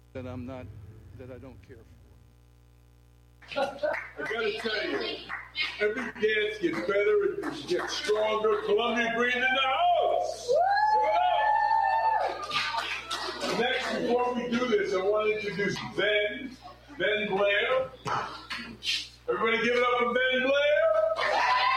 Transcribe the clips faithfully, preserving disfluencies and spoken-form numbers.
that I'm not, that I don't care for. I gotta tell you, every dance gets better and gets stronger. Columbia Green in the house! Next, before we do this, I want to introduce Ben, Ben Blair. Everybody give it up for Ben Blair.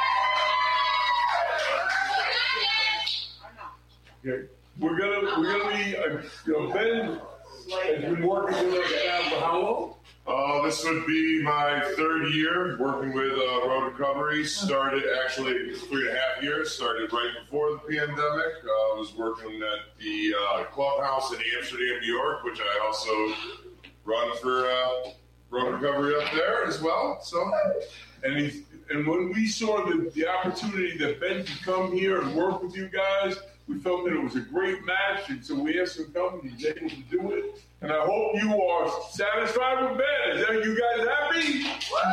Okay. We're gonna, we're gonna be, uh, you know, Ben has been working with us now for how long? Uh, this would be my third year working with uh, Road Recovery. Started actually three and a half years. Started right before the pandemic. Uh, I was working at the uh, clubhouse in Amsterdam, New York, which I also run for uh, Road Recovery up there as well. So, and he's, and when we saw the, the opportunity that Ben could come here and work with you guys, we felt that it was a great match, and so we asked him to come, and he's able to do it. And I hope you are satisfied with Ben. Is that you guys happy?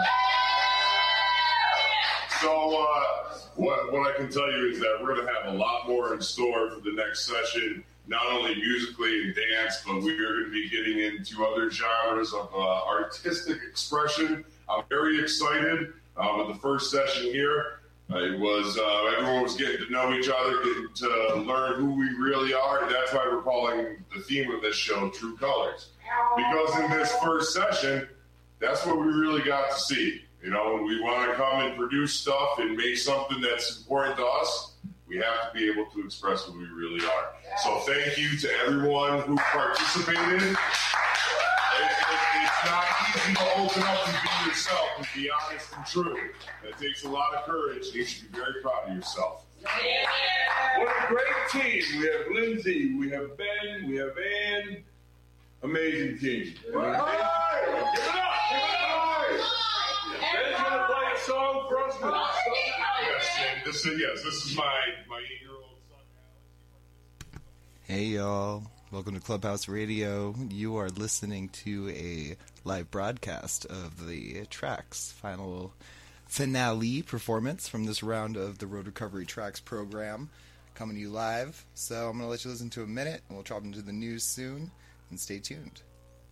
So uh, what, what I can tell you is that we're going to have a lot more in store for the next session, not only musically and dance, but we are going to be getting into other genres of uh, artistic expression. I'm very excited uh, with the first session here. Uh, it was, uh, everyone was getting to know each other, getting to learn who we really are, and that's why we're calling the theme of this show True Colors. Because in this first session, that's what we really got to see. You know, when we want to come and produce stuff and make something that's important to us, we have to be able to express who we really are. So thank you to everyone who participated. It, it, it's not easy to open up and be yourself and be honest and true. It takes a lot of courage. You should be very proud of yourself. What a great team. We have Lindsay, we have Ben, we have Ann. Amazing team. Give it up! Give it up! Ben's going to play a song for us. Yes, and this is, yes, this is my, my eight-year-old son, Alex. Hey, y'all. Welcome to Clubhouse Radio. You are listening to a live broadcast of the Tracks final finale performance from this round of the Road Recovery Tracks program, coming to you live. So I'm going to let you listen to a minute, and we'll drop into the news soon, and stay tuned.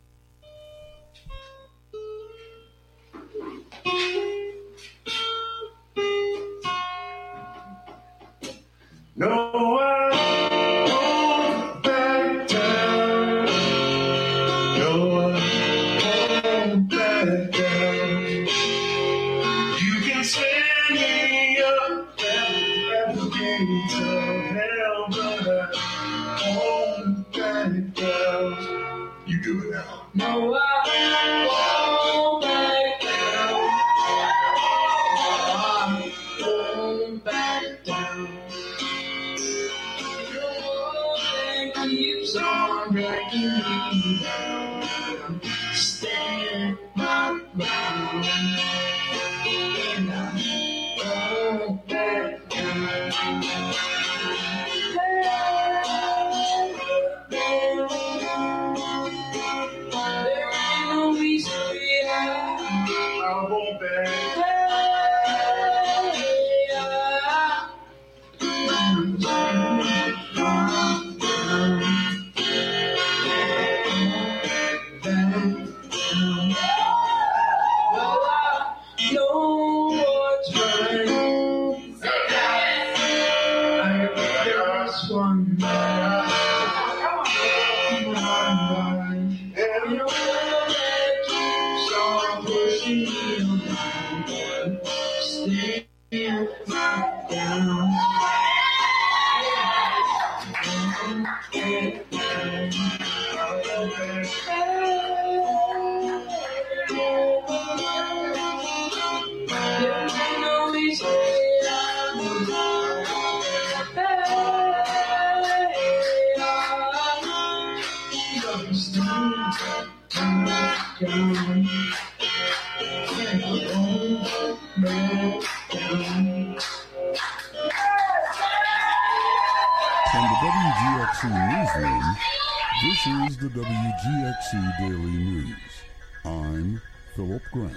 No, I won't back down. No, I won't back down. You can stand me up at the gates of hell, but I won't back down. You do it now. No, I won't back down. I won't back down. Keeps on breaking me down. Stand my ground, and I won't back down. There ain't no reason I won't back down. Newsroom, this is the W G X C Daily News. I'm Philip Grant.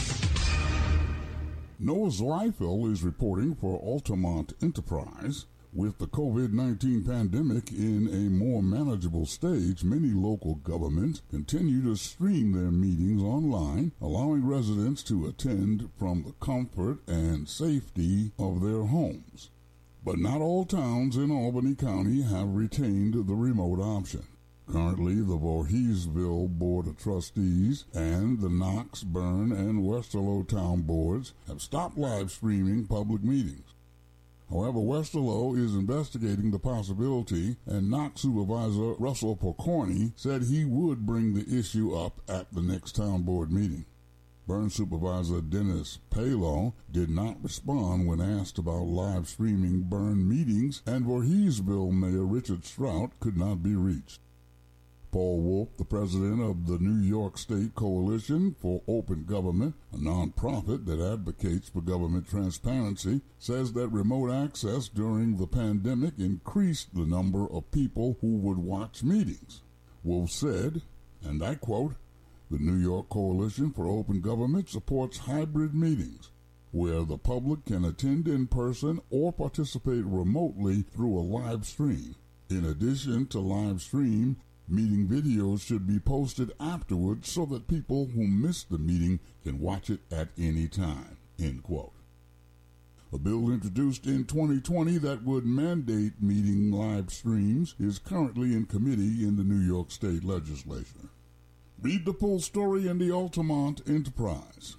Noah's Lyfel is reporting for Altamont Enterprise. With the COVID nineteen pandemic in a more manageable stage, many local governments continue to stream their meetings online, allowing residents to attend from the comfort and safety of their homes. But not all towns in Albany County have retained the remote option. Currently, the Voorheesville Board of Trustees and the Knox, Bern, and Westerlo Town Boards have stopped live streaming public meetings. However, Westerlo is investigating the possibility, and Knox Supervisor Russell Pokorny said he would bring the issue up at the next town board meeting. Bern Supervisor Dennis Palo did not respond when asked about live streaming Bern meetings, and Voorheesville Mayor Richard Strout could not be reached. Paul Wolf, the president of the New York State Coalition for Open Government, a nonprofit that advocates for government transparency, says that remote access during the pandemic increased the number of people who would watch meetings. Wolf said, and I quote, "The New York Coalition for Open Government supports hybrid meetings, where the public can attend in person or participate remotely through a live stream. In addition to live stream, meeting videos should be posted afterwards so that people who missed the meeting can watch it at any time," end quote. A bill introduced in twenty twenty that would mandate meeting live streams is currently in committee in the New York State Legislature. Read the full story in the Altamont Enterprise.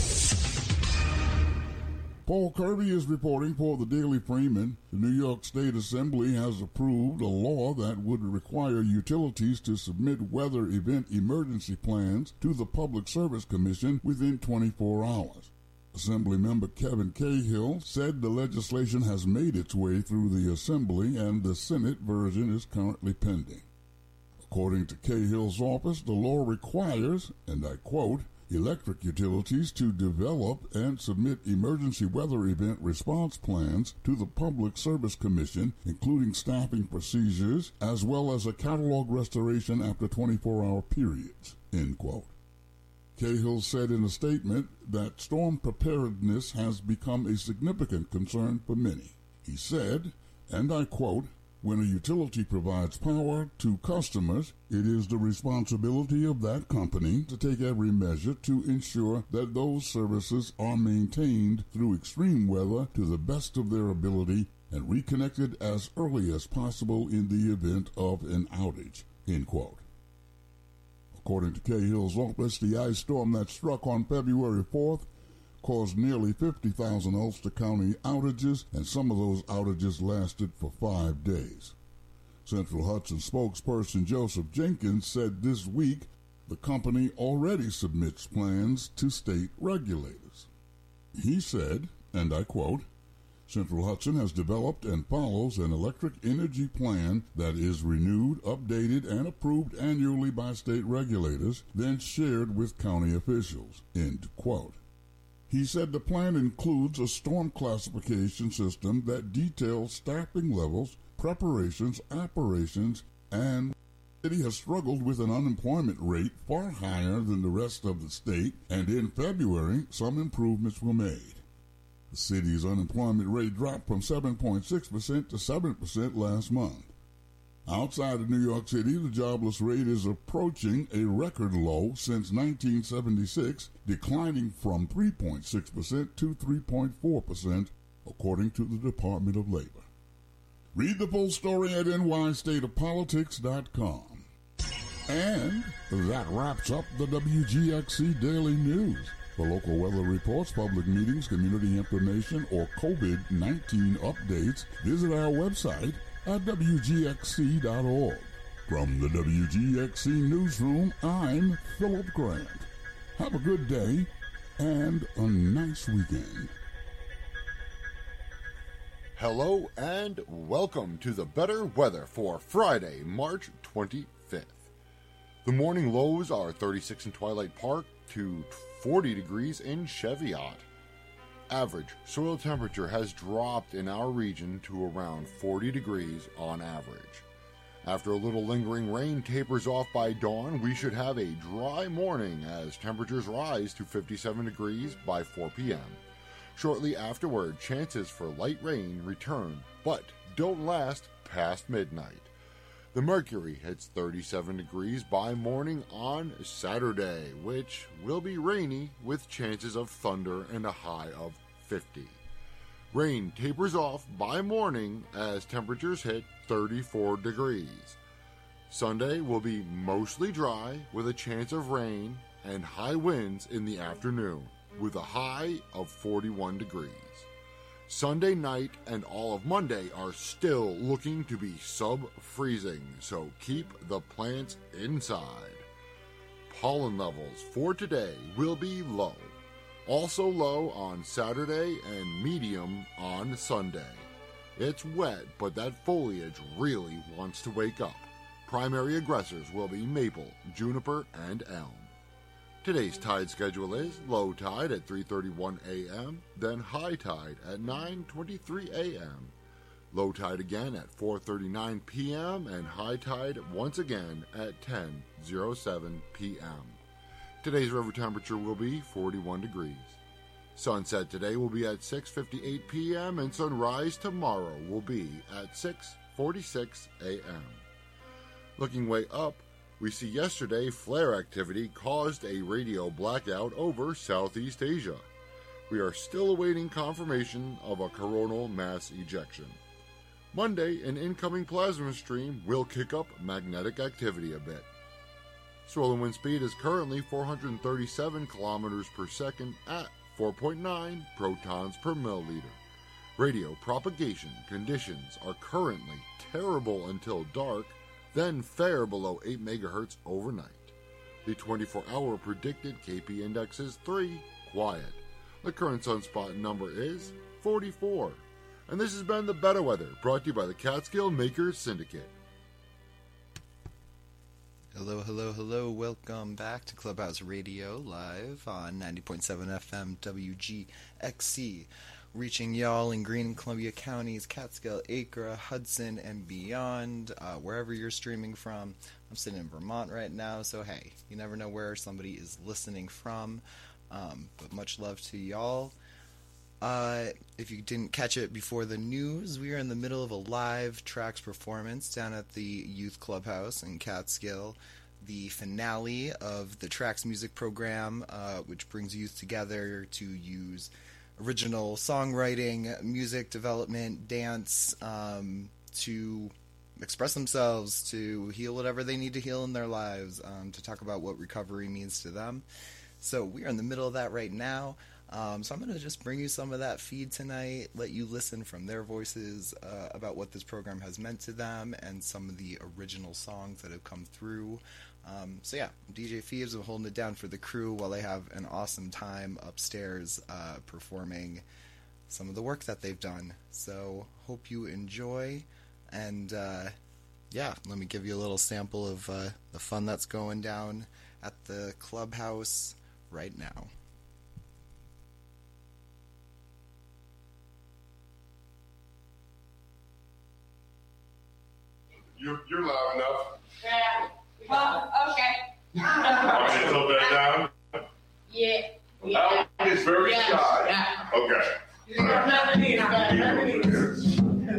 Paul Kirby is reporting for the Daily Freeman. The New York State Assembly has approved a law that would require utilities to submit weather event emergency plans to the Public Service Commission within twenty-four hours. Assemblymember Kevin Cahill said the legislation has made its way through the Assembly and the Senate version is currently pending. According to Cahill's office, the law requires, and I quote, electric utilities to develop and submit emergency weather event response plans to the Public Service Commission, including staffing procedures, as well as a catalog restoration after twenty-four hour periods, end quote. Cahill said in a statement that storm preparedness has become a significant concern for many. He said, and I quote, "When a utility provides power to customers, it is the responsibility of that company to take every measure to ensure that those services are maintained through extreme weather to the best of their ability and reconnected as early as possible in the event of an outage," end quote. According to Cahill's office, the ice storm that struck on February fourth caused nearly fifty thousand Ulster County outages, and some of those outages lasted for five days. Central Hudson spokesperson Joseph Jenkins said this week the company already submits plans to state regulators. He said, and I quote, "Central Hudson has developed and follows an electric energy plan that is renewed, updated, and approved annually by state regulators, then shared with county officials," end quote. He said the plan includes a storm classification system that details staffing levels, preparations, operations, and the city has struggled with an unemployment rate far higher than the rest of the state, and in February, some improvements were made. The city's unemployment rate dropped from seven point six percent to seven percent last month. Outside of New York City, the jobless rate is approaching a record low since nineteen seventy-six, declining from three point six percent to three point four percent, according to the Department of Labor. Read the full story at N Y state of politics dot com. And that wraps up the W G X C Daily News. For local weather reports, public meetings, community information, or COVID nineteen updates, visit our website at W G X C dot org. From the W G X C Newsroom, I'm Philip Grant. Have a good day and a nice weekend. Hello and welcome to the better weather for Friday, March twenty-fifth. The morning lows are thirty-six in Twilight Park to forty degrees in Cheviot. Average soil temperature has dropped in our region to around forty degrees on average. After a little lingering rain tapers off by dawn, we should have a dry morning as temperatures rise to fifty-seven degrees by four p.m. Shortly afterward, chances for light rain return but don't last past midnight. The mercury hits thirty-seven degrees by morning on Saturday, which will be rainy with chances of thunder and a high of fifty. Rain tapers off by morning as temperatures hit thirty-four degrees. Sunday will be mostly dry with a chance of rain and high winds in the afternoon with a high of forty-one degrees. Sunday night and all of Monday are still looking to be sub-freezing, so keep the plants inside. Pollen levels for today will be low. Also low on Saturday and medium on Sunday. It's wet, but that foliage really wants to wake up. Primary aggressors will be maple, juniper, and elm. Today's tide schedule is low tide at three thirty-one a.m., then high tide at nine twenty-three a.m., low tide again at four thirty-nine p.m., and high tide once again at ten oh seven p.m. Today's river temperature will be forty-one degrees. Sunset today will be at six fifty-eight p.m., and sunrise tomorrow will be at six forty-six a.m. Looking way up, we see yesterday flare activity caused a radio blackout over Southeast Asia. We are still awaiting confirmation of a coronal mass ejection. Monday, an incoming plasma stream will kick up magnetic activity a bit. Swollen wind speed is currently four hundred thirty-seven kilometers per second at four point nine protons per milliliter. Radio propagation conditions are currently terrible until dark, then fair below eight megahertz overnight. The twenty-four hour predicted K P index is three, quiet. The current sunspot number is forty-four. And this has been The Better Weather, brought to you by the Catskill Makers Syndicate. Hello, hello, hello. Welcome back to Clubhouse Radio, live on ninety point seven F M W G X C. Reaching y'all in Greene and Columbia counties, Catskill, Acre, Hudson, and beyond, uh, wherever you're streaming from. I'm sitting in Vermont right now, so hey, you never know where somebody is listening from, um, but much love to y'all. Uh, if you didn't catch it before the news, we are in the middle of a live tracks performance down at the Youth Clubhouse in Catskill, the finale of the Tracks music program, uh, which brings youth together to use original songwriting, music development, dance, um, to express themselves, to heal whatever they need to heal in their lives, um, to talk about what recovery means to them. So we are in the middle of that right now. Um, so I'm going to just bring you some of that feed tonight, let you listen from their voices uh, about what this program has meant to them and some of the original songs that have come through. Um, so yeah, D J Phoebes, I'm holding it down for the crew while they have an awesome time upstairs uh, performing some of the work that they've done. So hope you enjoy, and uh, yeah, let me give you a little sample of uh, the fun that's going down at the clubhouse right now. You're, you're loud enough. Yeah. Well, okay. Want me to tilt that down? Yeah. Yeah. That is very Yeah. shy. Yeah. Okay. Yeah. Nothing needs, but nothing needs.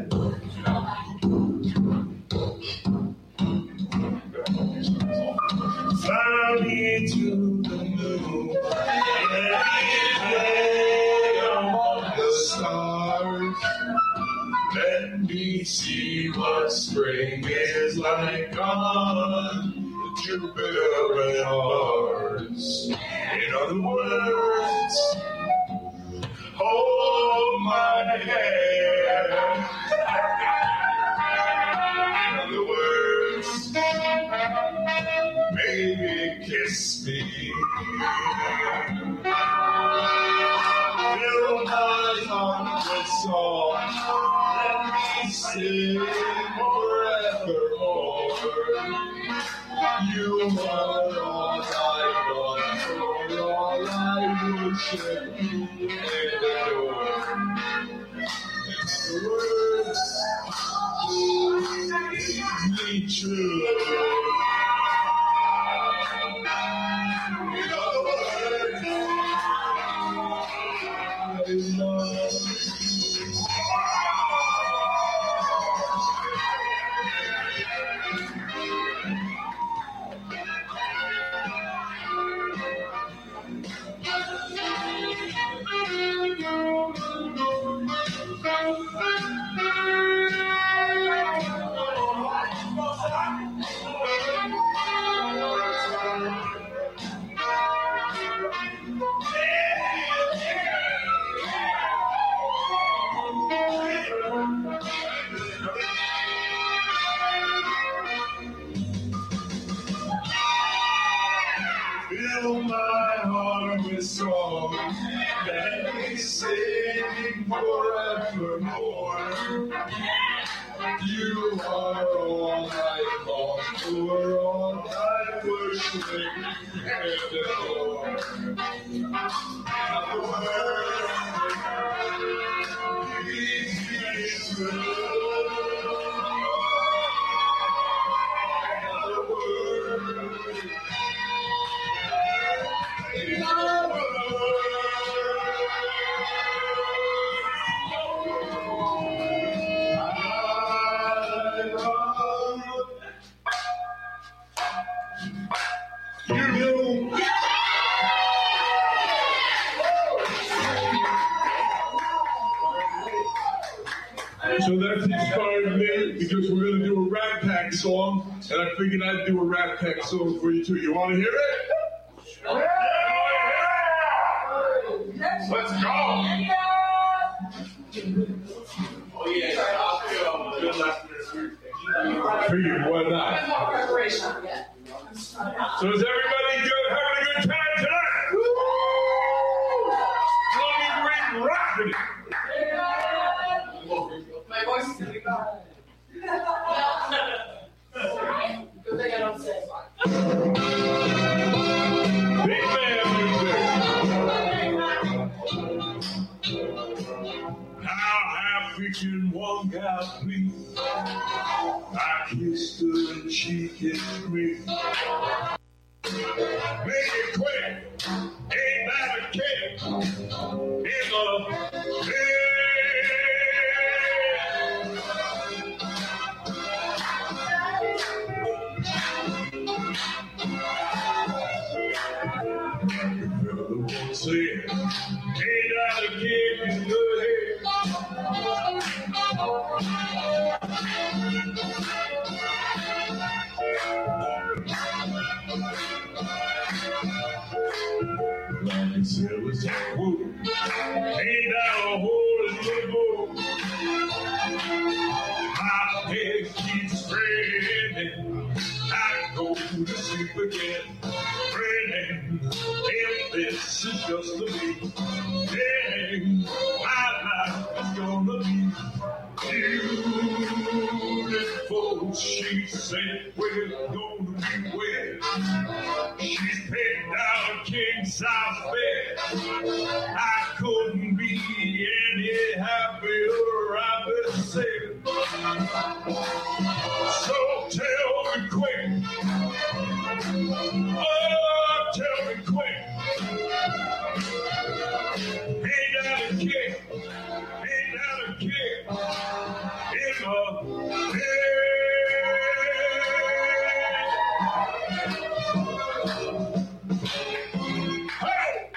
Fly me to the moon. Let me play among the stars. Let me see what spring is like on Jupiter and Mars. In other words, hold my hand. In other words, baby, kiss me. Fill my heart with song. Let me sing forevermore. You are all I want, for all I worship you and adore. The words lead me true. In other words, I love you. Fill my heart with song that we sing forevermore. You are all I long for, all I worship and adore. The world is true. So that inspired me because we're going to do a Rat Pack song, and I figured I'd do a Rat Pack song for you too. You want to hear it? Yeah. Let's go. Oh yeah. I figured why not? So is everybody good? Having a good time tonight? Woo! Let me bring rocking it. My voice is gonna be gone. Good thing I don't say. Big man, how happy can one guy be? I kissed her and she kissed me. Make it quick, ain't that a kid? In the say, ain't that a kid in the head? Like a sailor's wood, ain't that a hole in the boat? My head keeps spinning, I go to sleep again, praying. If this is just a me, then my life is gonna be beautiful. She said we're gonna be wed. She's picked out a king-size bed. I couldn't be any happier, I better say it. So tell me quick. Oh, tell me quick. Ain't that a kid? Ain't that a kid? In the head. Hey!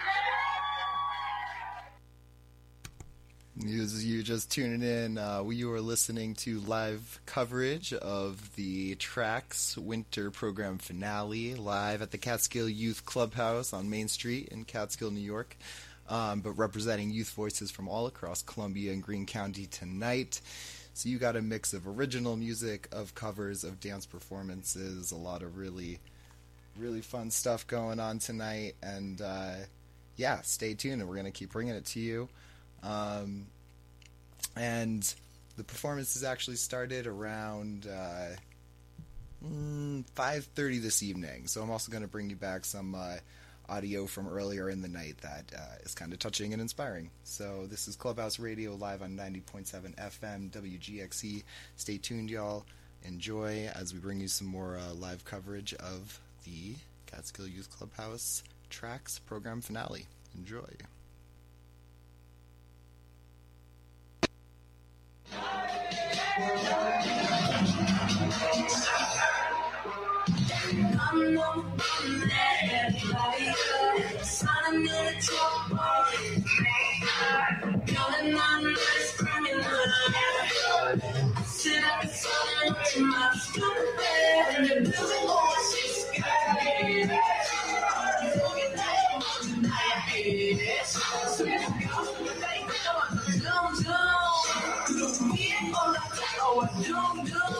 As you just tuning in, uh, we were listening to live coverage of the Tracks Winter Program finale live at the Catskill Youth Clubhouse on Main Street in Catskill, New York, um, but representing youth voices from all across Columbia and Greene County tonight. So you got a mix of original music, of covers, of dance performances, a lot of really, really fun stuff going on tonight. And uh, yeah, stay tuned, and we're going to keep bringing it to you. Um, and the performances actually started around uh, mm, five thirty this evening. So I'm also going to bring you back some uh, audio from earlier in the night that uh, is kind of touching and inspiring. So this is Clubhouse Radio live on ninety point seven F M W G X E. Stay tuned, y'all. Enjoy as we bring you some more uh, live coverage of the Catskill Youth Clubhouse Tracks program finale. Enjoy.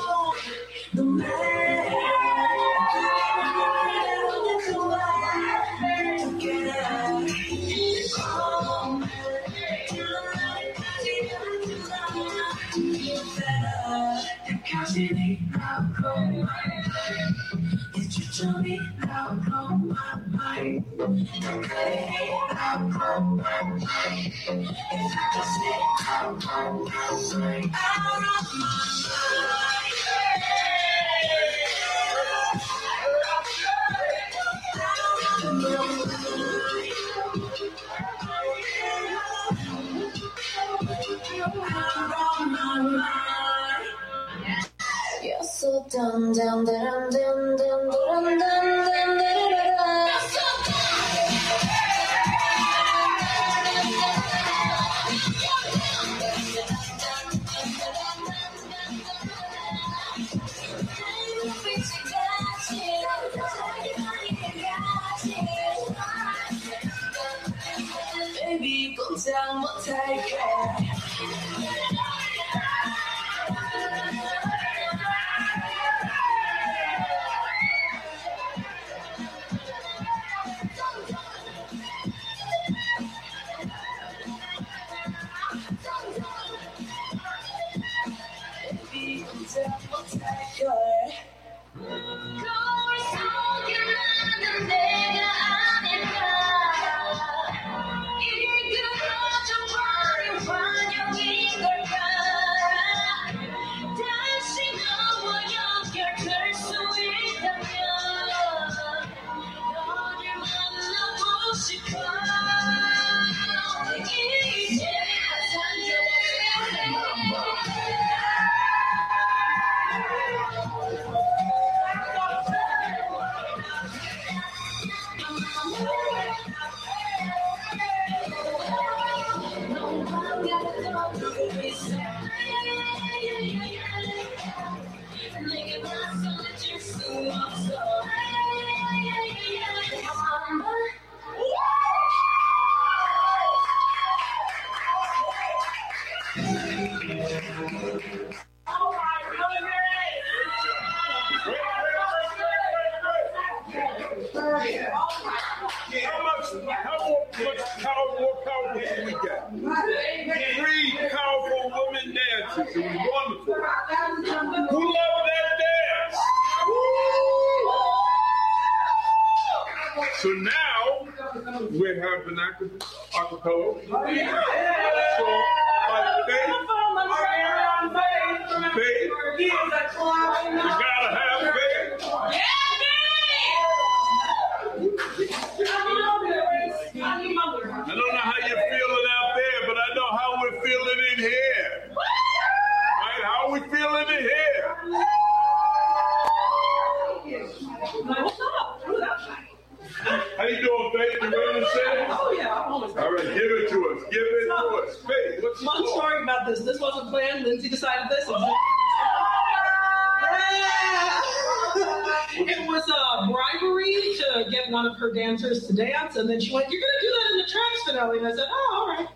The man You're so dumb, dumb, dumb, dumb, dumb, dumb, dumb, dumb, Baby, go down, we'll take it. How much, how much power, more powerful do we get? Three powerful women dancers. It was wonderful. Who loved that dance? So now we're having acapella. So my faith, faith, you gotta have faith. I don't know how you're feeling out there, but I know how we're feeling in here. Right? How are we feeling in here? How you doing, Faith? You ready to say? Oh, yeah. I'm almost All right, give it to us. Give it to us. Faith, what's Long the story about this. This wasn't planned. Lindsay decided this. It was a bribery to get one of her dancers to dance, and then she went, "You're going to do that in the tracks finale." And I said, "Oh, all right."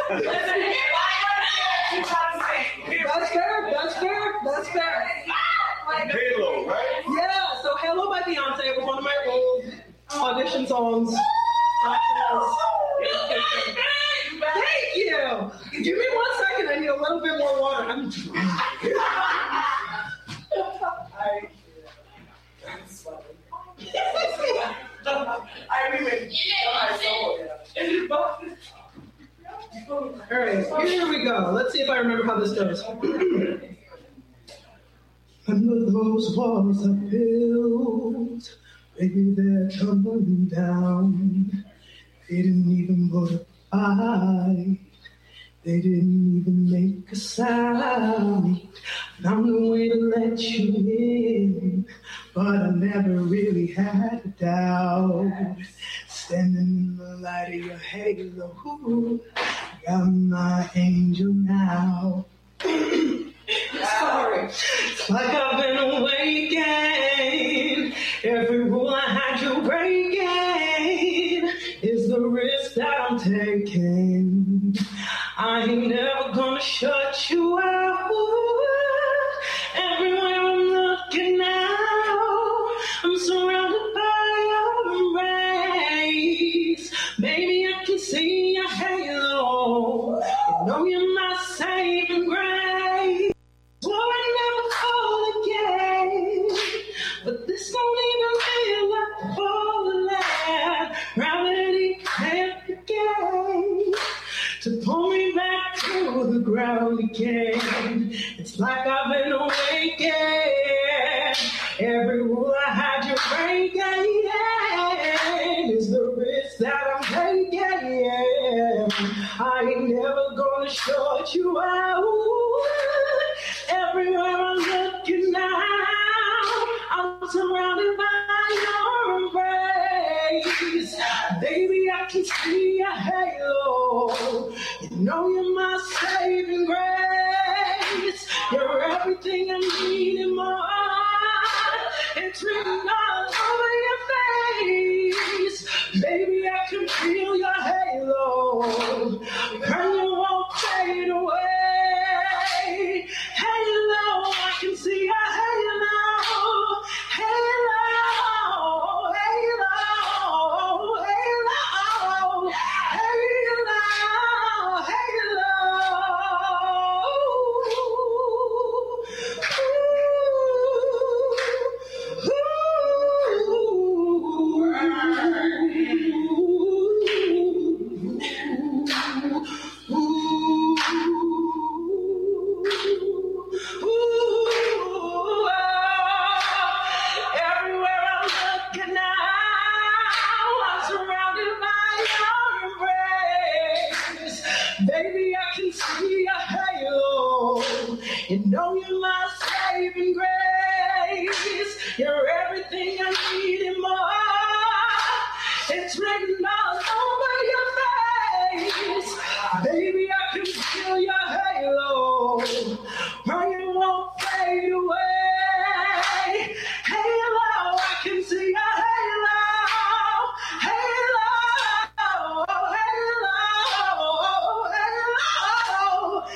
That's fair. That's fair. That's fair. Halo, right? Yeah. So "Halo" by Beyonce was one of my old audition songs. Thank you. Give me one second. I need a little bit more water. I'm All right, here we go. Let's see if I remember how this goes. Under those walls I built, baby, they're tumbling down. They didn't even put a fight. They didn't even make a sound. Found a way to let you in, but I never really had a doubt. Standing in the light of your halo, ooh, got my angel now. Sorry. It's like I've been awakened. Every rule I had you breaking is the risk that I'm taking. I ain't never gonna shut you out. Everywhere I'm looking now, I'm surrounded by your rays. Maybe I can see your halo. You know you're my saving grace. Swore I'd never fall again, but this don't even feel like falling. what you are. Ooh, everywhere I'm looking now, I'm surrounded by your embrace. Baby, I can see a halo. You know you're my saving grace. You're everything I need and more. It's written all over your face. Baby, I can feel your halo. And you won't fade away. Halo, I can see your halo. Halo, halo, halo, halo, baby, I can see a halo. You know you're my saving grace. You're everything I need and more. It's written all over your face. Baby, I can feel your halo. Why you won't fade away. Halo, I can see your halo. Halo, halo, halo,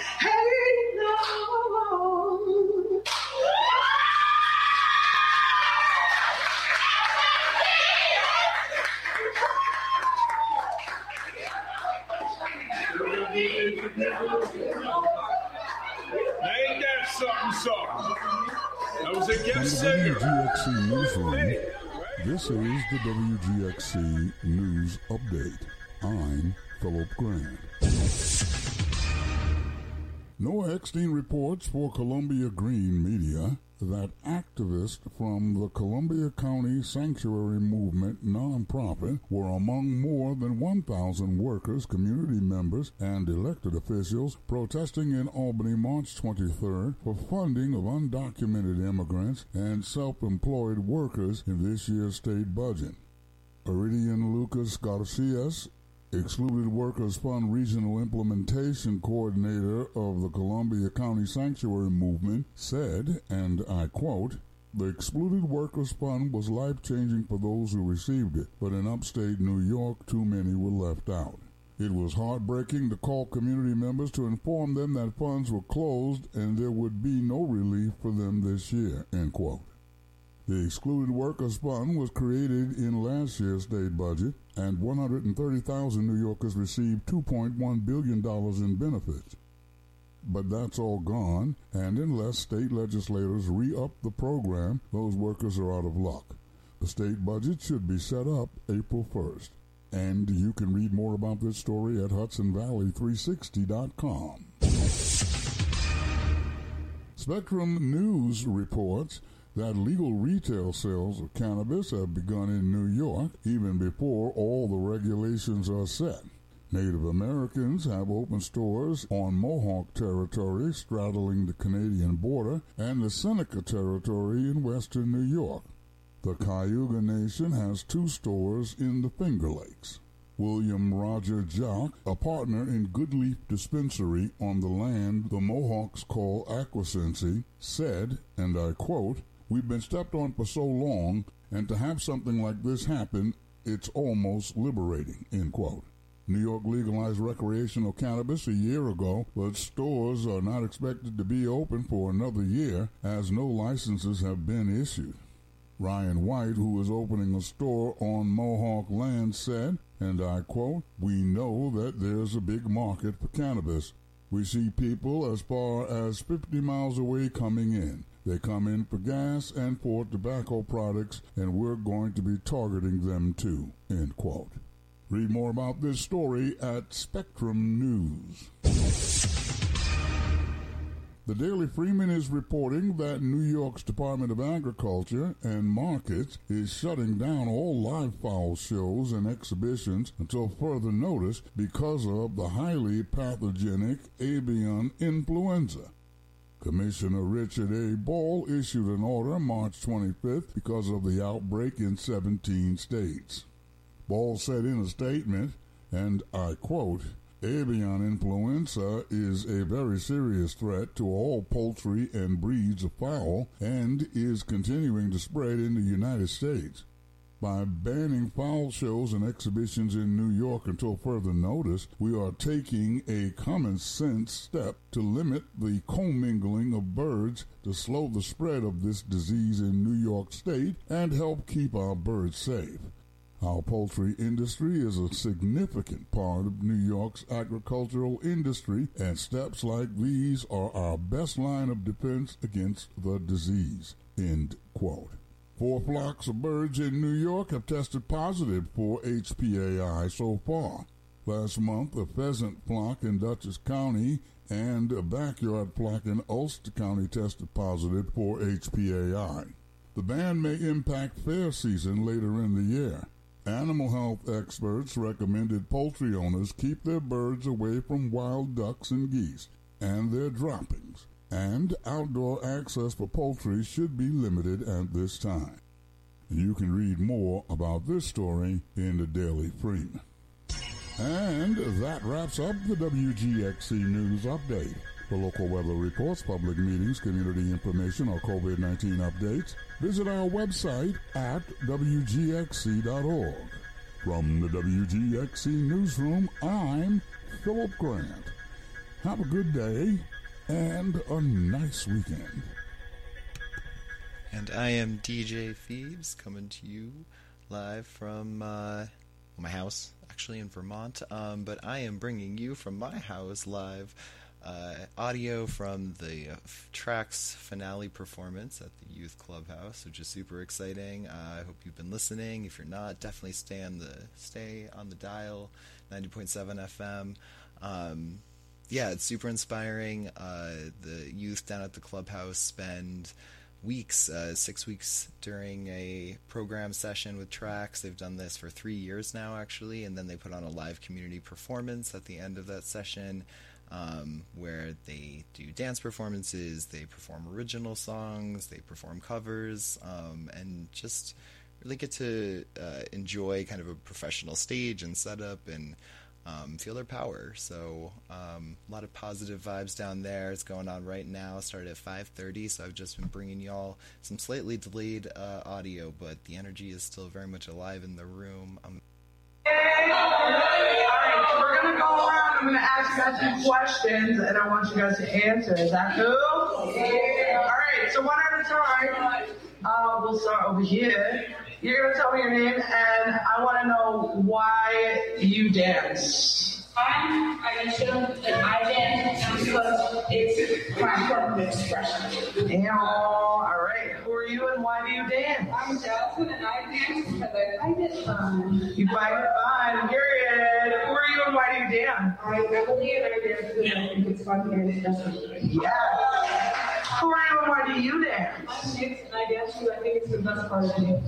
halo. Ain't that something, something? That was a From guest the W singer. G X C Newsroom, this is the W G X C News Update. I'm Philip Grant. Noah Eckstein reports for Columbia Green Media that activists from the Columbia County Sanctuary Movement nonprofit were among more than one thousand workers, community members, and elected officials protesting in Albany March twenty-third for funding of undocumented immigrants and self-employed workers in this year's state budget. Iridian Lucas Garcias, Excluded Workers Fund Regional Implementation Coordinator of the Columbia County Sanctuary Movement, said, and I quote, "The Excluded Workers Fund was life-changing for those who received it, but in upstate New York, too many were left out. It was heartbreaking to call community members to inform them that funds were closed and there would be no relief for them this year," end quote. The Excluded Workers Fund was created in last year's state budget, and one hundred thirty thousand New Yorkers received two point one billion dollars in benefits. But that's all gone, and unless state legislators re-up the program, those workers are out of luck. The state budget should be set up April first. And you can read more about this story at Hudson Valley three sixty dot com. Spectrum News reports that legal retail sales of cannabis have begun in New York even before all the regulations are set. Native Americans have opened stores on Mohawk territory straddling the Canadian border and the Seneca territory in western New York. The Cayuga Nation has two stores in the Finger Lakes. William Roger Jock, a partner in Goodleaf Dispensary on the land the Mohawks call Aquiescency, said, and I quote, "We've been stepped on for so long, and to have something like this happen, it's almost liberating," end quote. New York legalized recreational cannabis a year ago, but stores are not expected to be open for another year as no licenses have been issued. Ryan White, who is opening a store on Mohawk land, said, and I quote, "We know that there's a big market for cannabis. We see people as far as fifty miles away coming in. They come in for gas and for tobacco products, and we're going to be targeting them too," end quote. Read more about this story at Spectrum News. The Daily Freeman is reporting that New York's Department of Agriculture and Markets is shutting down all live fowl shows and exhibitions until further notice because of the highly pathogenic avian influenza. Commissioner Richard A. Ball issued an order March twenty-fifth because of the outbreak in seventeen states. Ball said in a statement, and I quote, "Avian influenza is a very serious threat to all poultry and breeds of fowl and is continuing to spread in the United States. By banning fowl shows and exhibitions in New York until further notice, we are taking a common-sense step to limit the commingling of birds to slow the spread of this disease in New York State and help keep our birds safe. Our poultry industry is a significant part of New York's agricultural industry, and steps like these are our best line of defense against the disease." End quote. Four flocks of birds in New York have tested positive for H P A I so far. Last month, a pheasant flock in Dutchess County and a backyard flock in Ulster County tested positive for H P A I. The ban may impact fair season later in the year. Animal health experts recommended poultry owners keep their birds away from wild ducks and geese and their droppings, and outdoor access for poultry should be limited at this time. You can read more about this story in the Daily Freeman. And that wraps up the W G X C News Update. For local weather reports, public meetings, community information, or COVID nineteen updates, visit our website at W G X C dot org. From the W G X C Newsroom, I'm Philip Grant. Have a good day and a nice weekend. And I am D J Phoebes, coming to you live from uh, my house, actually in Vermont. Um, but I am bringing you from my house live Uh, audio from the uh, Tracks finale performance at the Youth Clubhouse, which is super exciting. Uh, I hope you've been listening. If you're not, definitely stay on the stay on the dial, ninety point seven F M. Um, yeah, it's super inspiring. Uh, the youth down at the Clubhouse spend weeks, uh, six weeks during a program session with Tracks. They've done this for three years now, actually, and then they put on a live community performance at the end of that session. Um, where they do dance performances, they perform original songs, they perform covers, um, and just really get to uh, enjoy kind of a professional stage and setup and um, feel their power. So um, a lot of positive vibes down there. It's going on right now. Started at five thirty, so I've just been bringing y'all some slightly delayed uh, audio, but the energy is still very much alive in the room. Um, We're going to go around. I'm going to ask you guys some questions, and I want you guys to answer. Is that cool? Yeah. All right, so one at a time. Uh, we'll start over here. You're going to tell me your name, and I want to know why you dance. I'm Aisha, and I dance because it's my form of expression. Damn. All right. Who are you, and why do you dance? I'm Jasmine, and I dance because I find it fun. You find it fun, period. Who are you, and why do you dance? I'm Beverly, and I dance because I think it's fun and expressive. Yeah. Who are you, and why do you dance? I'm Nix, and I dance because I think it's the best part of me.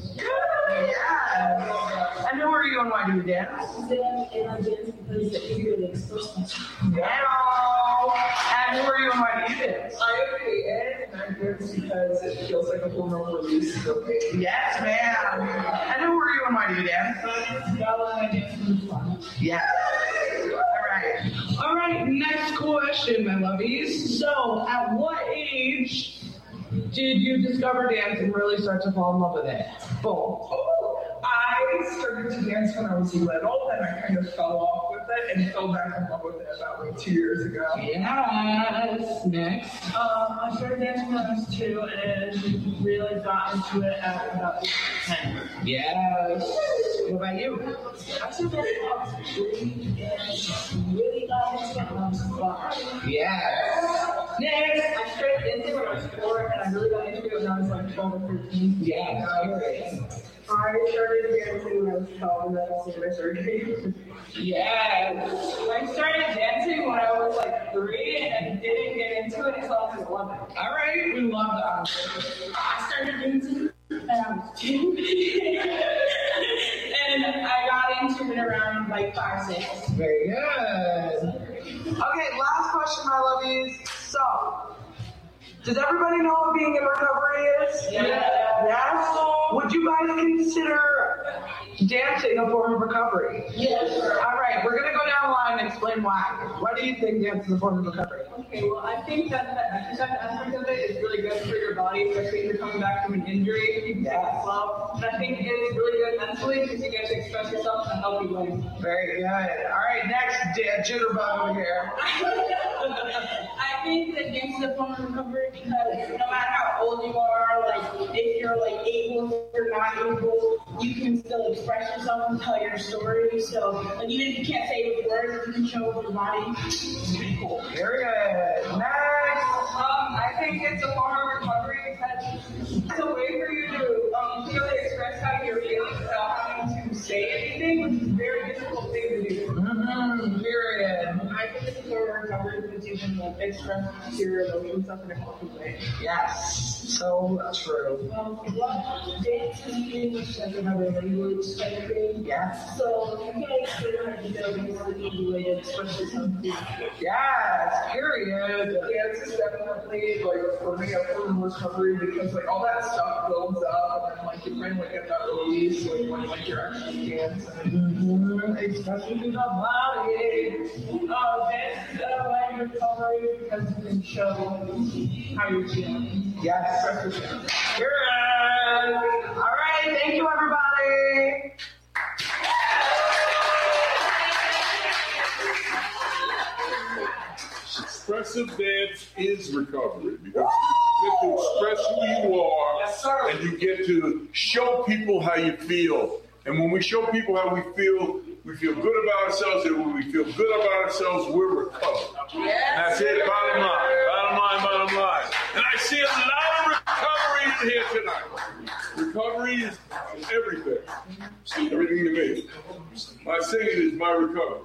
Yeah. And who are you, and why do you dance? I'm Sam, and I dance because it really expresses myself. Hello. And who are you, and why do you dance? I'm Peyton, and I dance because it feels like a hormone release. Yes, ma'am. And who are you, and why do you dance? I'm Bella, and I dance because it's fun. Yes. All right. All right, next question, my lovies. So, at what age did you discover dance and really start to fall in love with it? Boom. Oh, I started to dance when I was little, and I kind of fell off with it and fell back in love with it about like two years ago. Yes. Next. Um, I started dancing when I was two and really got into it at about ten. Yes. What about you? I started dancing when I was three and really got into it when I was five. Yes. Next. I started dancing when I was four, and I really got into it when I was like twelve or thirteen. Yes. I started dancing when I was twelve, and that's also my surgery. Yes. I started dancing when I was like three, and didn't get into it until I was eleven. All right, we love that. I started dancing when I was two, and I got into it around like five, six. Very good. Okay, last question, my lovies. So, does everybody know what being in recovery is? Yeah. Yes? Would you guys consider dancing a form of recovery? Yes. All right, we're going to go down the line and explain why. Why do you think dance is a form of recovery? Okay, well, I think that the exercise aspect of it is really good for your body, especially if you're coming back from an injury. Yes. Well, but I think it is really good mentally because you get to express yourself in a healthy way. Very good. All right, next, Dan Jitterbug over here. I think that dance is a form of recovery because no matter how old you are, like if you're like able or not able, you can still express yourself and tell your story. So like even if you can't say it with words, you can show it with your body. It's pretty cool. Very good. Next. Um, I think it's a form of recovery because it's a way for you to um, really express how you're feeling without having to say anything, which is a very difficult thing to do. Mm-hmm. Period. I think it's a form of recovery because you can like, express your emotions stuff in a healthy way. Yes. So true. Um, what dance is English like another language type of thing? Yes. So you can explain how you know because it's an easy way to express yourself. Yes. Period. Dance is definitely like for me a form of recovery because like all that stuff builds up and then like you kind of like get that release like when like you're actually dancing. Mm-hmm. Especially to the body. Oh, dance is a way of recovery because you can show how you're feeling. Yes. Good. All right. Thank you, everybody. Expressive dance is recovery because you get to express who you are, yes, sir. And you get to show people how you feel. And when we show people how we feel, we feel good about ourselves, and when we feel good about ourselves, we're recovered. Yes. And that's it, bottom line, bottom line, bottom line. And I see a lot of recovery in here tonight. Recovery is everything. Everything to me. My singing is my recovery.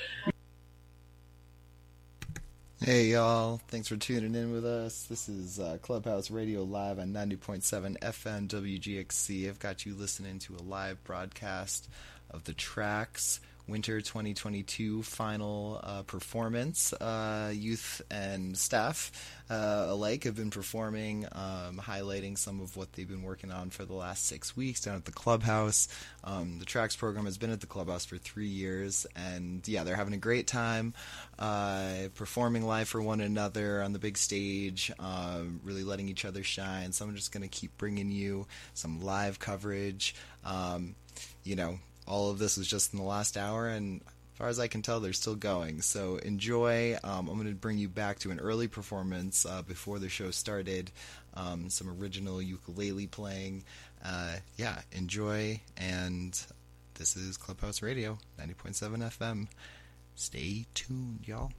Hey y'all, thanks for tuning in with us. This is uh, Clubhouse Radio Live on ninety point seven F M W G X C. I've got you listening to a live broadcast of the Tracks Winter twenty twenty-two final uh, performance. Uh, youth and staff uh, alike have been performing, um, highlighting some of what they've been working on for the last six weeks down at the Clubhouse. Um, the Tracks program has been at the Clubhouse for three years, and yeah, they're having a great time uh, performing live for one another on the big stage, uh, really letting each other shine. So I'm just going to keep bringing you some live coverage. Um, you know, all of this was just in the last hour, and as far as I can tell, they're still going. So enjoy. Um, I'm going to bring you back to an early performance uh, before the show started. Um, some original ukulele playing. Uh, yeah, enjoy. And this is Clubhouse Radio, ninety point seven F M. Stay tuned, y'all.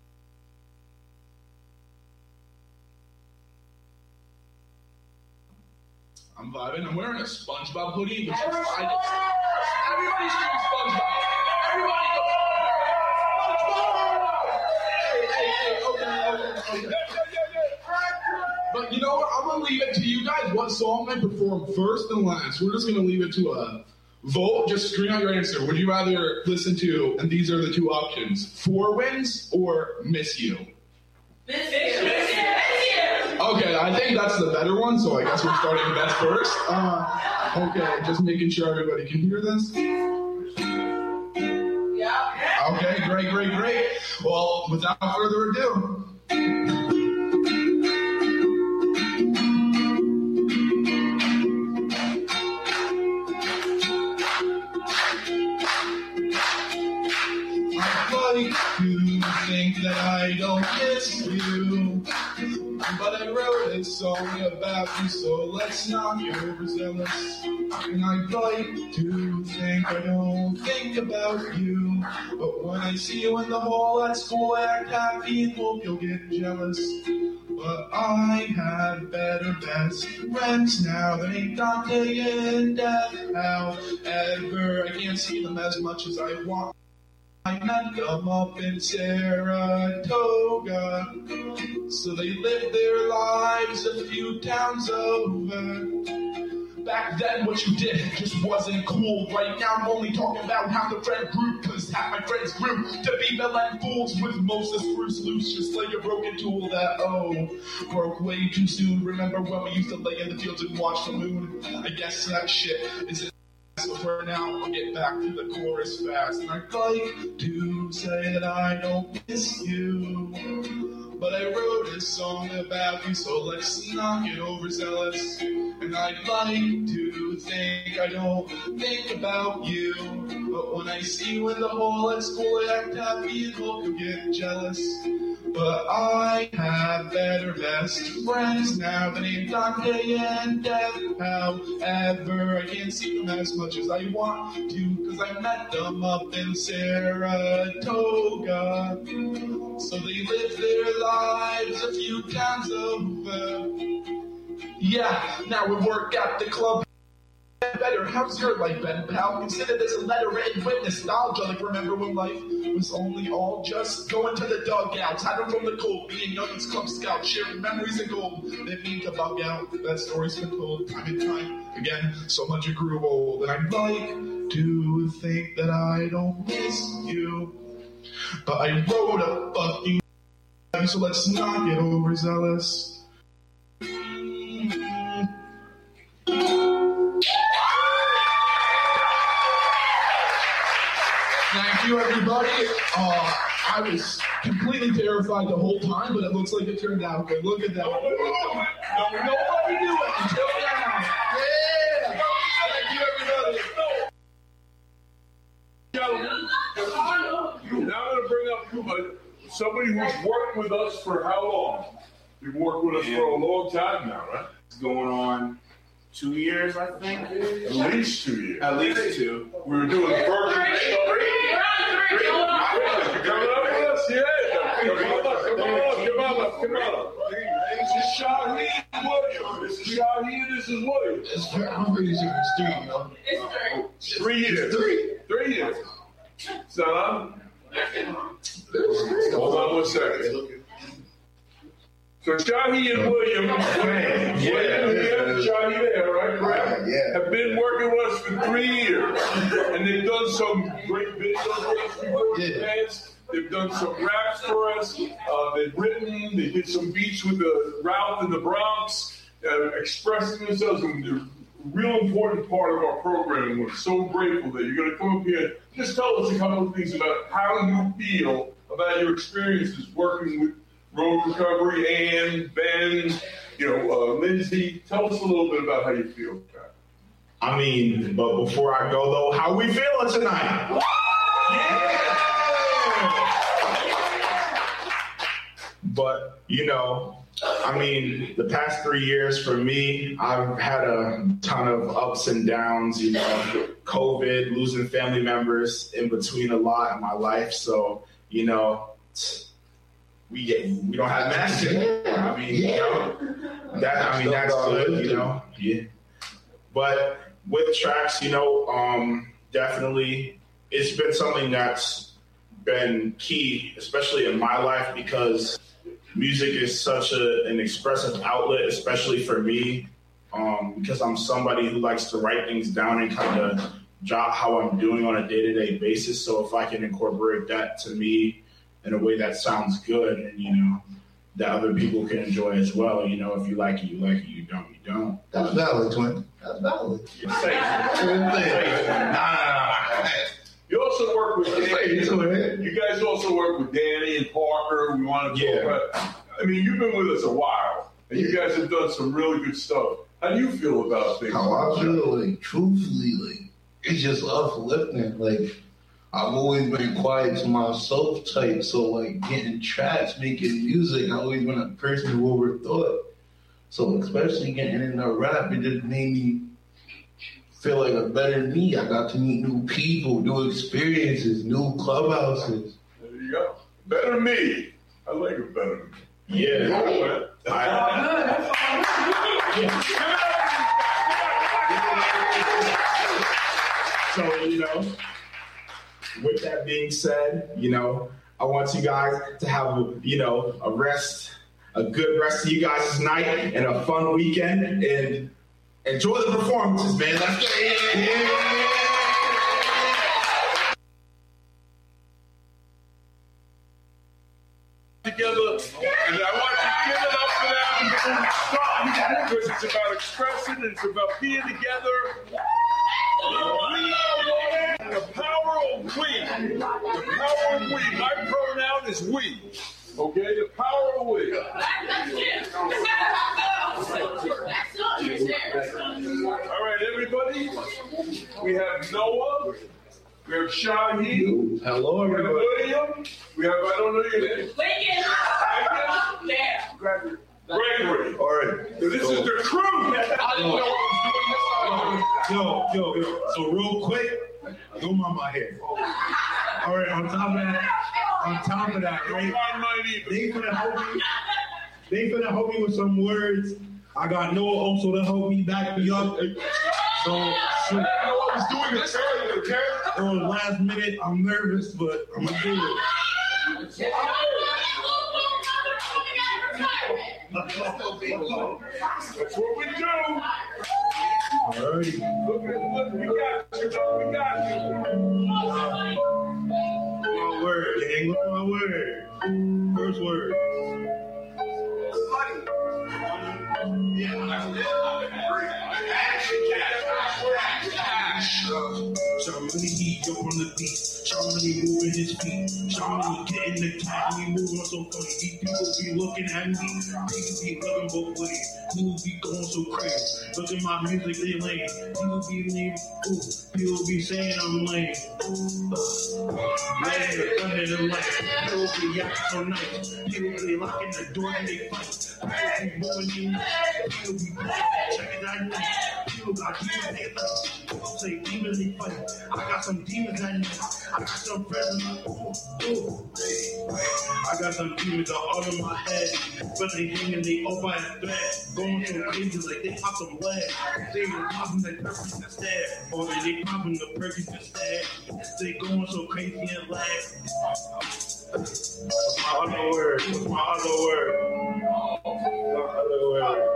I'm vibing. I'm wearing a SpongeBob hoodie, which is I just, everybody scream SpongeBob. Everybody go SpongeBob. Hey, hey, hey, okay, okay, okay. But you know what? I'm gonna leave it to you guys. What song I perform first and last? We're just gonna leave it to a vote. Just scream out your answer. Would you rather listen to? And these are the two options: Four Winds or Miss You. Miss You. Miss You. Okay, I think that's the better one, so I guess we're starting best first. Uh, okay, just making sure everybody can hear this. Yeah. Okay, great, great, great. Well, without further ado. I'd like to think that I don't miss you, but I wrote a song about you, so let's not get overzealous. And I'd like to think I don't think about you, but when I see you in the hall at school, I act happy and hope you'll get jealous. But I have better best friends now than Dante and Death. However, I can't see them as much as I want. I met them up in Saratoga, so they lived their lives a few towns over. Back then, what you did just wasn't cool. Right now, I'm only talking about how the friend group, cause half my friends grew to be villain fools with Moses Bruce loose, just like a broken tool that, oh, broke way too soon. Remember when we used to lay in the fields and watch the moon? I guess that shit is it. So for now, I'll get back to the chorus fast. And I'd like to say that I don't miss you, but I wrote a song about you, so let's not get overzealous. And I'd like to think I don't think about you, but when I see you in the hall at school, I act happy and hope you get jealous. But I have better best friends now than in Dante and Death. However, I can't see them as much as I want to, cause I met them up in Saratoga, so they lived their lives a few times over. Yeah, now we work at the club. Better, how's your life been, pal? Consider this a letter written with nostalgia. Like, remember when life was only all just going to the dugouts, hiding from the cold, being young as Club Scout, sharing memories and gold. Didn't mean to bug out. That story's been told time and time again. So much it grew old, and I'd like to think that I don't miss you, but I wrote a fucking so let's not get overzealous. Thank you, everybody. Uh, I was completely terrified the whole time, but it looks like it turned out good. Look at that. No, nobody knew it until now. Yeah. Thank you, everybody. Now I'm going to bring up uh, somebody who's worked with us for how long? You've worked with us for a long time now, right? It's going on two years, I think. At least two years. At least two. We were doing the first three. Coming up with us, yeah. Come on up, come on up, come on up, come on up. This is Shaheed Williams. This is Shaheed, this is Williams. I'm pretty sure it's three, you know? It's three. Three years. Three. Three years. Son. Hold on one second. So Shaheed and Williams, Williams, yeah, Williams, Shaheed there, right? Correct? Yeah. Have been working with us for three years, and they've done some great videos for us. Yeah. Bands. They've done some raps for us. Uh, they've written. They did some beats with the Ralph in the Bronx, uh, expressing themselves, and they're a real important part of our program. We're so grateful that you're going to come up here and just tell us a couple of things about how you feel about your experiences working with Road Recovery, and Ben, you know, uh, Lindsay. Tell us a little bit about how you feel. I mean, but before I go, though, how we feeling tonight? Yeah! But, you know, I mean, the past three years for me, I've had a ton of ups and downs, you know, COVID, losing family members in between a lot in my life. So, you know, we get, we don't have magic. I mean, you know, that, I mean, that's good, you know. Yeah. But with tracks, you know, um, definitely it's been something that's been key, especially in my life, because music is such a, an expressive outlet, especially for me, um, because I'm somebody who likes to write things down and kind of jot how I'm doing on a day-to-day basis. So if I can incorporate that to me in a way that sounds good and, you know, that other people can enjoy as well, you know, if you like it, you like it, you don't, you don't. That's valid, twin. That's valid. You're safe. Nah, nah, nah. You also work with Danny. You guys also work with Danny and Parker. We want to talk about. I mean, you've been with us a while, and you guys have done some really good stuff. How do you feel about things? How I feel, like, truthfully, like, it's just uplifting. Like, I've always been quiet to myself type, so, like, getting tracks, making music, I've always been a person who overthought. So, especially getting into rap, it just made me feel like a better me. I got to meet new people, new experiences, new clubhouses. There you go. Better me. I like it better me. Yeah. So, you know, with that being said, you know, I want you guys to have, you know, a rest, a good rest of you guys' night and a fun weekend, and enjoy the performances, man. Let's go. Yeah. Together, and I want you to give it up for them because it's about expressing, it's about being together. And the power of we, the power of we, my pronoun is we, okay, the power of we. All right, everybody, we have Noah. We have Shaheed. Hello, everybody. We have William. We have, I don't know your name. Lincoln. Gregory. Gregory. All right. So this is the crew. I didn't know I was doing this. Yo, yo, yo. So real quick, don't mind my hair. All right, on top of that, on top of that, right? They finna help me. They finna help me with some words. I got Noah also to help me back me up. So, so I was doing the turn, okay? On the last minute, I'm nervous, but I'm gonna do it. That's what we do. Alrighty. Look at, look, we got you, we got you. My word, gang. Look at my word. First word. Shamani, he jump on the beat. Shamani moving his feet. Shamani getting the cat. Me moving so funny. These people be looking at me. People be looking both ways. People be going so crazy. Look at my music, they lame. People be lame. Ooh, people be saying I'm lame. Man, the thunder and the light. People be acting so nice. People be locking the door and they fight. People be moving you. People be checking that night. People got demons, they like. People say demons, they fight. I got some demons that night. I got some presents. Ooh, ooh. I got some demons all in my head. But they hanging, they all by a thread. Going so crazy like they pop some lead. They were popping the perkins instead. Or they popping the perkins instead. They going so crazy and lag. What's my other word? What's my other word? My other word.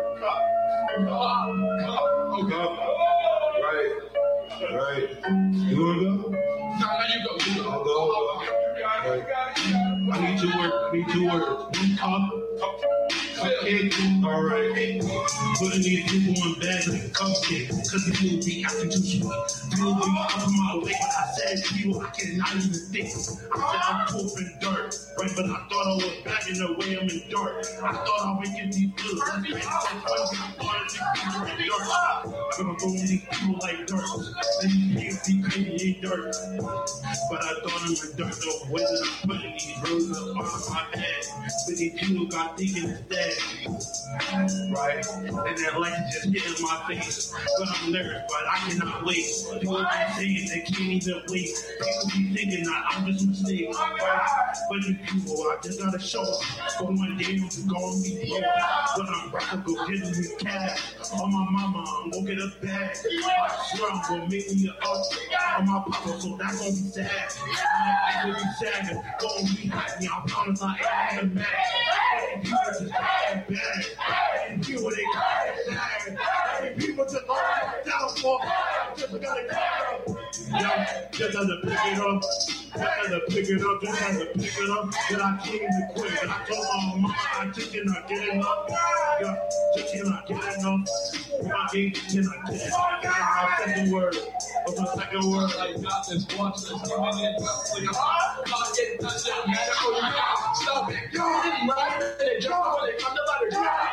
Oh, God. Right. Right. You wanna go? No, no, you go. You go. I'll go. Right. I need two words. I need two words. One cup. Cupcake. All right. Putting these people in bed like a cupcake. Cause people be acting too sweet. People be up my way. But I said people, I cannot even think. I said I'm pooping dirt. Right, but I thought I was back in the way I'm in dirt. I thought I would get these bills. I thought I these people in dirt. I'm gonna go on these people like dirt. And these people be crazy in dirt. But I thought I'm in dirt. No way that I'm putting these roses up on my head. But these people got thinking instead. Right? And their lights just get in my face. But I'm nervous, but I cannot wait. People be saying they can't even wait. People be thinking that I'm just a mistake. Right? But these people, I just gotta show up. But one day I'm gonna be broke. But I'm about to go get me cash. On my mama, I'm gonna get a bag. I swear I'm gonna make me an up. On my papa, so that's gonna be sad. I'm gonna be sad. Gonna be happy. I promise I ain't gonna mad. People just got bad. People they got bad. People just all down for. Just gotta go. Yeah, just had to pick it up. Just had to pick it up. Just had to pick it up. Then I came to quit. And I told my mama I just cannot get enough. Yeah, just cannot get enough. My age cannot get enough. My second word. What's my second word? I got this. Watch this. Give me that. Not getting touched up. Stop it. You didn't ride it. Jump on it. Come to butter.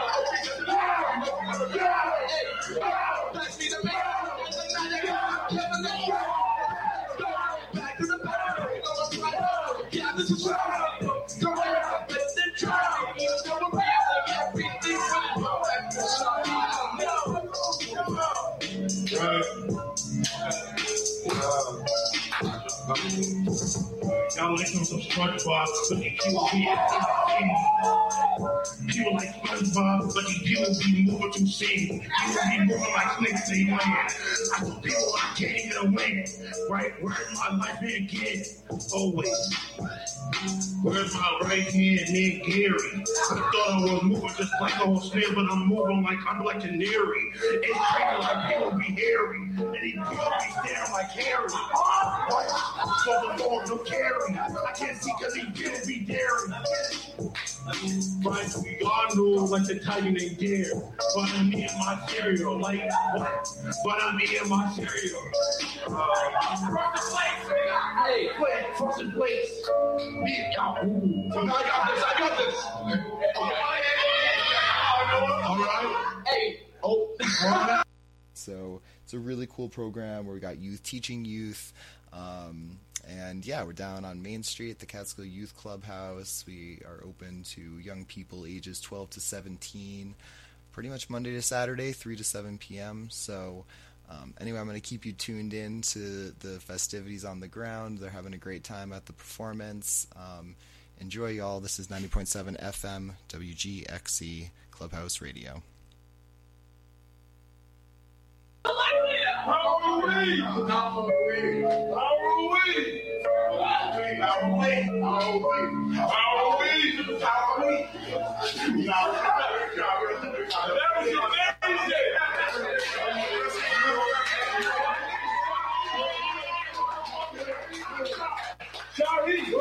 Pass me the man. Back to the battle. Yeah, this is right. Go ahead. Let's try. Let's go around. Everything will go back to Y'all like on some SpongeBob, but the people be people like SpongeBob, but the people be moving too soon. People be moving like snakes they land. I told people I can't get away. Right, where's my life hand kid? Always. Where's my right hand man Gary? I thought I was moving just like a whole snake, but I'm moving like I'm legendary. It's crazy like people be hairy, and these people be staring like Harry. So the Lord don't carry. I can't see cause these people be daring. Right, we all know like the tiger named Dare. But I'm me and my cereal, like what? But I'm me and my cereal. Uh, hey, quit, frosted plates. Me and y'all. I got this, I got this. All right. Hey. Oh. All right. So it's a really cool program where we got youth teaching youth. Um, and yeah, we're down on Main Street at the Catskill Youth Clubhouse. We are open to young people ages twelve to seventeen, pretty much Monday to Saturday, three to seven p.m. So um, anyway, I'm going to keep you tuned in to the festivities on the ground. They're having a great time at the performance. Um, enjoy, y'all. This is ninety point seven F M, W G X C, Clubhouse Radio. How are we? How are we? How are we? How are we? How are we? How are we? How are we? That was amazing! Sorry! You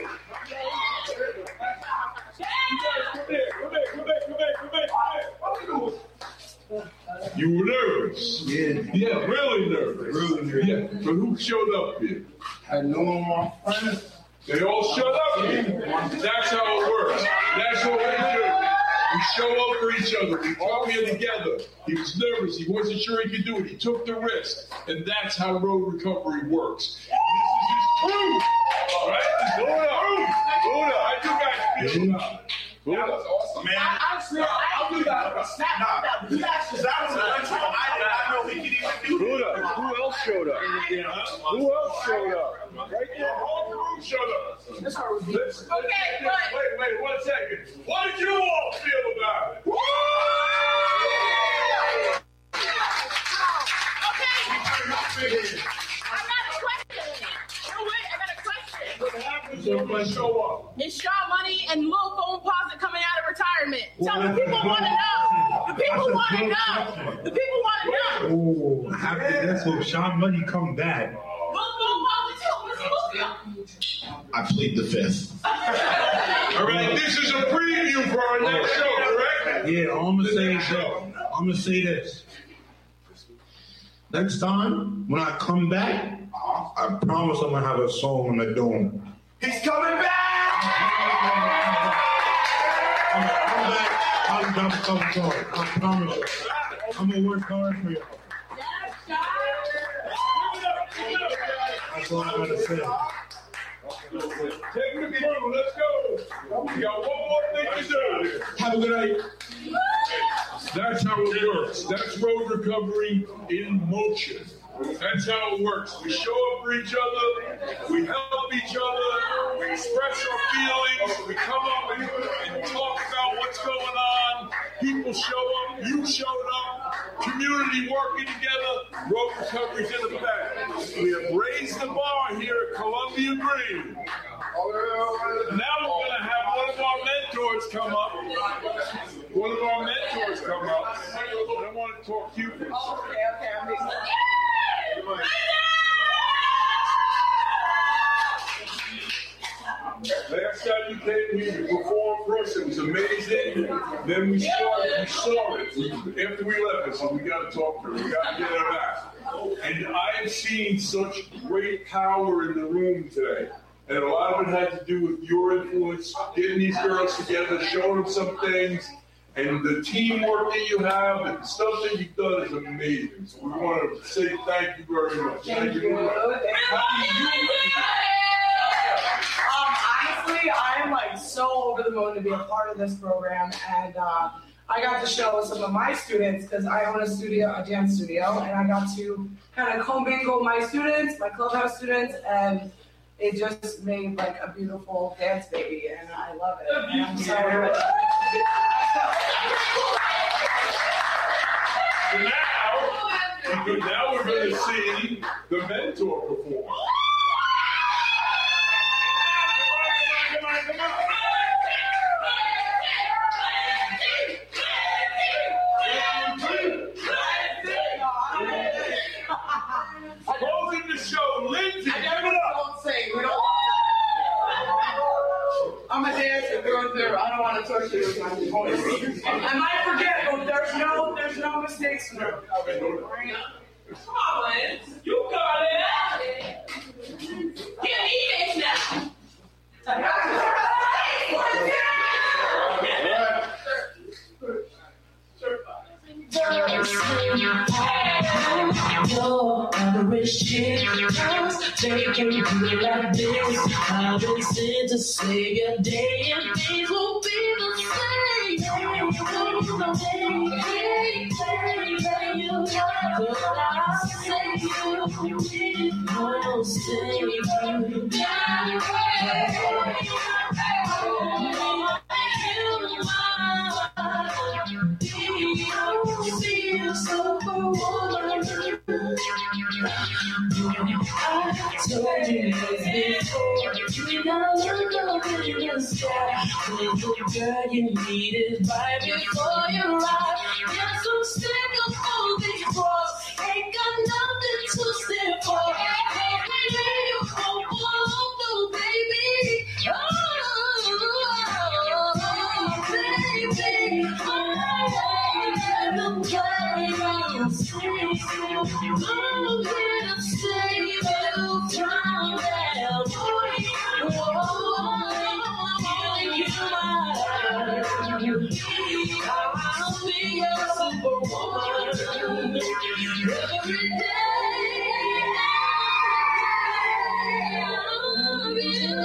guys, come here, come here, come here, come here, come here, come here. You were nervous. Yeah. Yeah, really nervous. Really nervous. Yeah, but who showed up here? I know my friends. They all showed up here. That's how it works. That's what we do. We show up for each other. We come here together. He was nervous. He wasn't sure he could do it. He took the risk. And that's how road recovery works. This is his proof. All right? Go up. Go up. How you guys feel about it? That was awesome, man. I, honestly, I, I'll do that. Snap nah. That was that was the one time I did not know he could even do that. Who else showed up? Who else showed up? Right there, all the room showed up. That's how it was. Okay, but wait, wait, one second. What did you all feel about it? Okay. I got a question. Oh wait, I got a question. What happens when you show up? It's Shaw Money and Lil Phone Posit coming out of retirement. Tell the people want to know. The people want to know. The people want to know. Oh, after this, will Sean Money come back? Lil Phone Posit, tell I plead the fifth. All right, this is a preview for our next show, correct? Yeah, I'm gonna say this. I'm gonna say this. Next time when I come back, I promise I'm gonna have a song in the dome. He's coming back! I'm coming back. I'm gonna come hard. I promise you. I'm gonna work hard for you. That's all I gotta say. Take the crew, let's go. We got one more thing to do. Have a good night. That's how it works. That's road recovery in motion. That's how it works. We show up for each other. We help each other. We express our feelings. We come up and, and talk about what's going on. People show up. You showed up. Community working together. Road recovery's in effect. We have raised the bar here at Columbia Green. Now we're going to have one of our mentors come up. One of our mentors come up. I want to talk to you first. Oh, okay, okay. I'm excited. Last time you came here, you performed for us. It was amazing. Then we started, we saw it. We, after we left, I said, we got to talk to her. We got to get her back. And I've seen such great power in the room today. And a lot of it had to do with your influence, getting these girls together, showing them some things. And the teamwork that you have and the stuff that you've done is amazing. So we want to say thank you very much. Thank you. Um, honestly, I am like so over the moon to be a part of this program, and uh, I got to show some of my students because I own a studio, a dance studio, and I got to kind of commingle my students, my clubhouse students, and it just made like a beautiful dance baby, and I love it. And I'm so So now, now we're going to see the mentor perform. Come on, come on, come on. Closing the show, Lindsay. I never don't say. We don't. I'm a dancer through and through. I don't want to torture you with my voice. I might forget, but there's no, there's no mistakes. Come on, Lance. You got it. Give me this now. You're average chick, they can do it like this. I've been sent to say a day and things will be the same. You I'll save you. So for one, I told you this before. You know you know in the sky. Little girl, you needed right before you arrive. Yes, I'm sick of all these cross. Ain't got nothing to stand for. Every day you hope, oh, no, baby. Oh, baby. Oh, I'm playing. I'm here to save you from that boy. I'll be your superwoman every day. I'll be your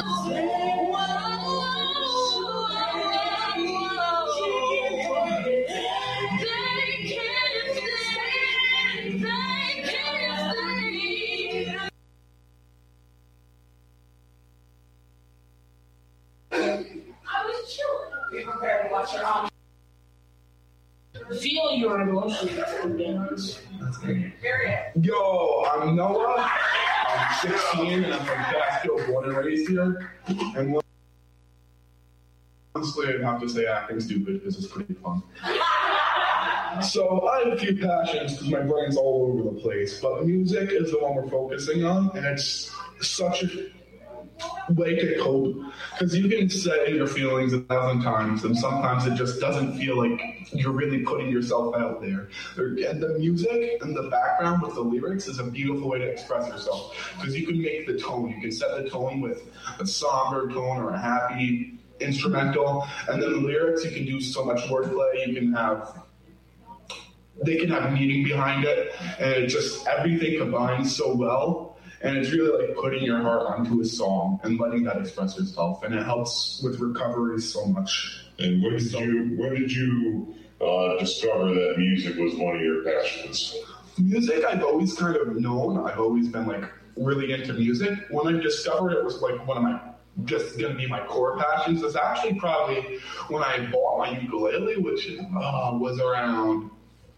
feel your emotions. Yo, I'm Noah. I'm sixteen and I'm from Catskill, born and raised here. And honestly, I'd have to say acting stupid because it's pretty fun. So I have a few passions because my brain's all over the place, but music is the one we're focusing on, and it's such a way to cope, because you can say your feelings a thousand times and sometimes it just doesn't feel like you're really putting yourself out there. And the music and the background with the lyrics is a beautiful way to express yourself, because you can make the tone, you can set the tone with a somber tone or a happy instrumental, and then the lyrics, you can do so much wordplay, you can have they can have meaning behind it, and it just everything combines so well. And it's really like putting your heart onto a song and letting that express yourself, and it helps with recovery so much. And when did you when did you uh, discover that music was one of your passions? Music, I've always kind of known. I've always been like really into music. When I discovered it was like one of my just gonna be my core passions. It's actually probably when I bought my ukulele, which uh, was around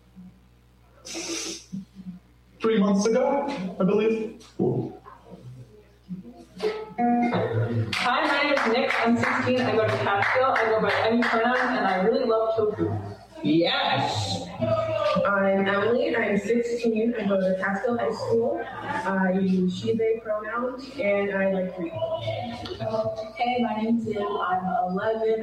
three months ago, I believe. Hi, my name is Nick. I'm sixteen. I go to Catskill. I go by any pronouns, and I really love tofu. Yes. I'm Emily. I'm sixteen. I go to Catskill High School. I use she, they pronouns, and I like to read. Hey, my name's Zim. I'm eleven.